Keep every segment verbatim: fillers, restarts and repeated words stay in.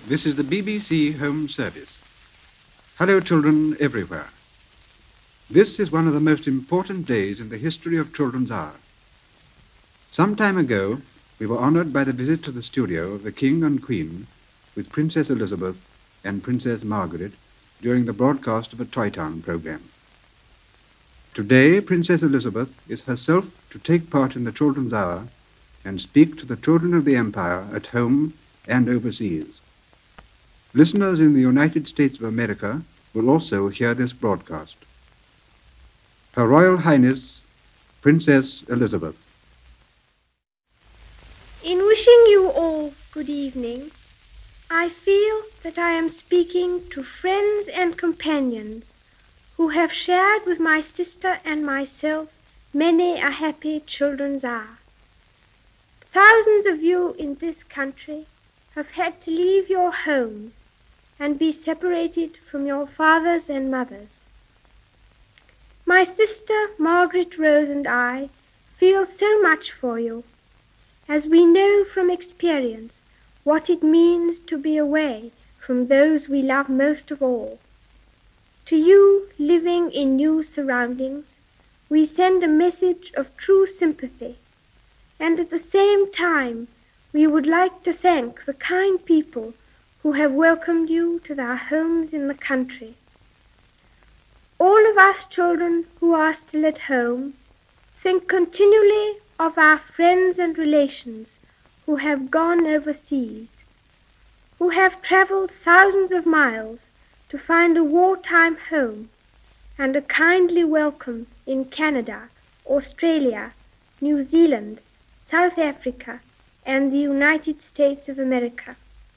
This is the B B C Home Service. Hello, children everywhere. This is one of the most important days in the history of Children's Hour. Some time ago, we were honored by the visit to the studio of the King and Queen with Princess Elizabeth and Princess Margaret during the broadcast of a Toy Town program. Today, Princess Elizabeth is herself to take part in the Children's Hour and speak to the children of the Empire at home and overseas. Listeners in the United States of America will also hear this broadcast. Her Royal Highness, Princess Elizabeth. In wishing you all good evening, I feel that I am speaking to friends and companions who have shared with my sister and myself many a happy Children's Hour. Thousands of you in this country have had to leave your homes and be separated from your fathers and mothers. My sister Margaret Rose and I feel so much for you, as we know from experience what it means to be away from those we love most of all. To you living in new surroundings, we send a message of true sympathy, and at the same time we would like to thank the kind people who have welcomed you to their homes in the country. All of us children who are still at home think continually of our friends and relations who have gone overseas, who have traveled thousands of miles to find a wartime home and a kindly welcome in Canada, Australia, New Zealand, South Africa, and the United States of America.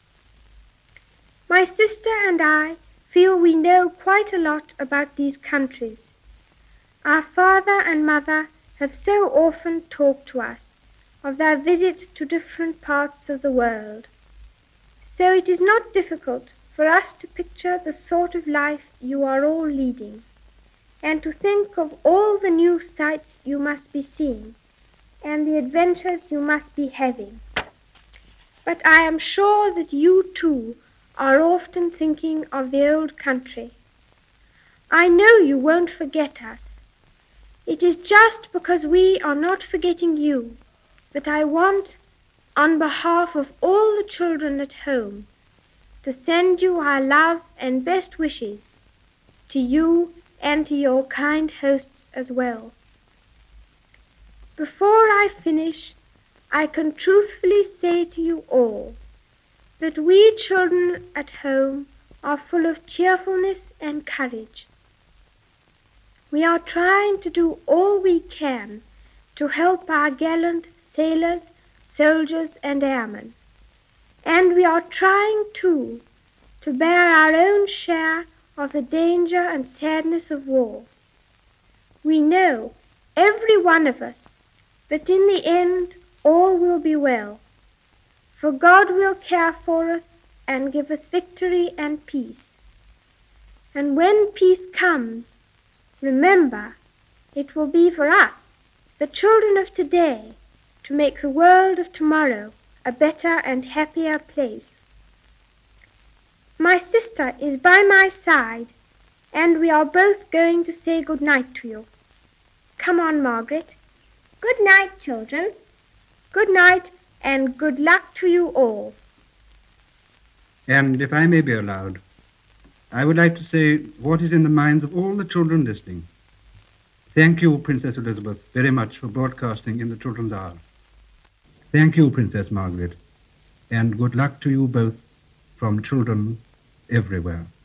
My sister and I feel we know quite a lot about these countries. Our father and mother have so often talked to us of their visits to different parts of the world. So it is not difficult for us to picture the sort of life you are all leading, and to think of all the new sights you must be seeing, and the adventures you must be having. But I am sure that you too are often thinking of the old country. I know you won't forget us. It is just because we are not forgetting you that I want, on behalf of all the children at home, to send you our love and best wishes, to you and to your kind hosts as well. Before I finish, I can truthfully say to you all that we children at home are full of cheerfulness and courage. We are trying to do all we can to help our gallant sailors, soldiers, and airmen. And we are trying, too, to bear our own share of the danger and sadness of war. We know, every one of us, that in the end all will be well, for God will care for us and give us victory and peace. And when peace comes, remember, it will be for us, the children of today, to make the world of tomorrow a better and happier place. My sister is by my side, and we are both going to say good night to you. Come on, Margaret. Good night, children. Good night, and good luck to you all. And if I may be allowed, I would like to say what is in the minds of all the children listening. Thank you, Princess Elizabeth, very much for broadcasting in the Children's Hour. Thank you, Princess Margaret, and good luck to you both from children everywhere.